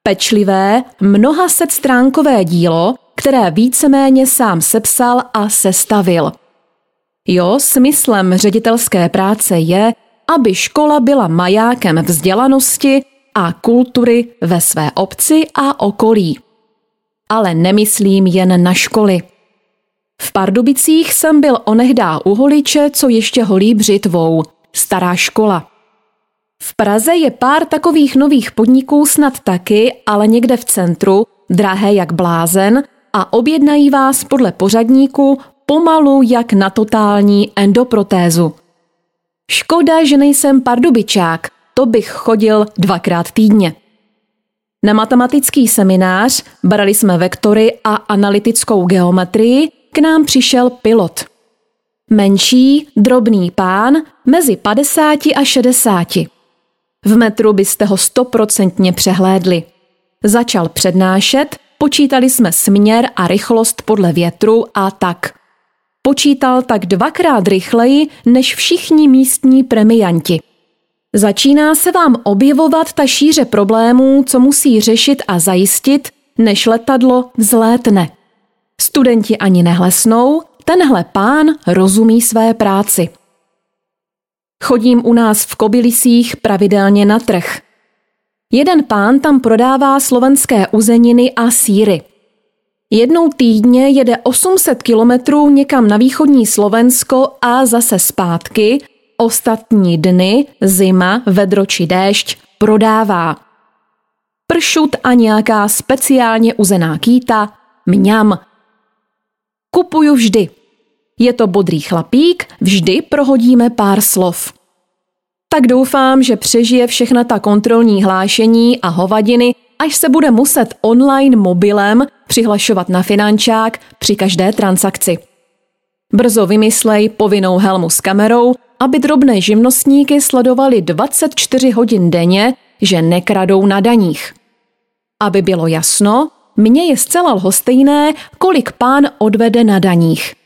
Pečlivé, mnoha setstránkové dílo, které víceméně sám sepsal a sestavil. Jo, smyslem ředitelské práce je, aby škola byla majákem vzdělanosti a kultury ve své obci a okolí. Ale nemyslím jen na školy. V Pardubicích jsem byl onehdá u holiče, co ještě holí břitvou, stará škola. V Praze je pár takových nových podniků snad taky, ale někde v centru, drahé jak blázen, a objednají vás podle pořadníku pomalu jak na totální endoprotézu. Škoda, že nejsem pardubičák, to bych chodil 2krát týdně. Na matematický seminář, brali jsme vektory a analytickou geometrii, k nám přišel pilot. Menší, drobný pán, mezi 50 a 60. V metru byste ho 100% přehlédli. Začal přednášet, počítali jsme směr a rychlost podle větru a tak. Počítal tak 2krát rychleji než všichni místní premianti. Začíná se vám objevovat ta šíře problémů, co musí řešit a zajistit, než letadlo vzlétne. Studenti ani nehlesnou, tenhle pán rozumí své práci. Chodím u nás v Kobylisích pravidelně na trh. Jeden pán tam prodává slovenské uzeniny a sýry. Jednou týdně jede 800 kilometrů někam na východní Slovensko a zase zpátky, ostatní dny, zima, vedro či déšť, prodává. Pršut a nějaká speciálně uzená kýta, mňam. Kupuju vždy. Je to bodrý chlapík, vždy prohodíme pár slov. Tak doufám, že přežije všechna ta kontrolní hlášení a hovadiny, až se bude muset online mobilem přihlašovat na finančák při každé transakci. Brzo vymyslej povinnou helmu s kamerou, aby drobné živnostníky sledovali 24 hodin denně, že nekradou na daních. Aby bylo jasno, mně je zcela lhostejné, kolik pán odvede na daních.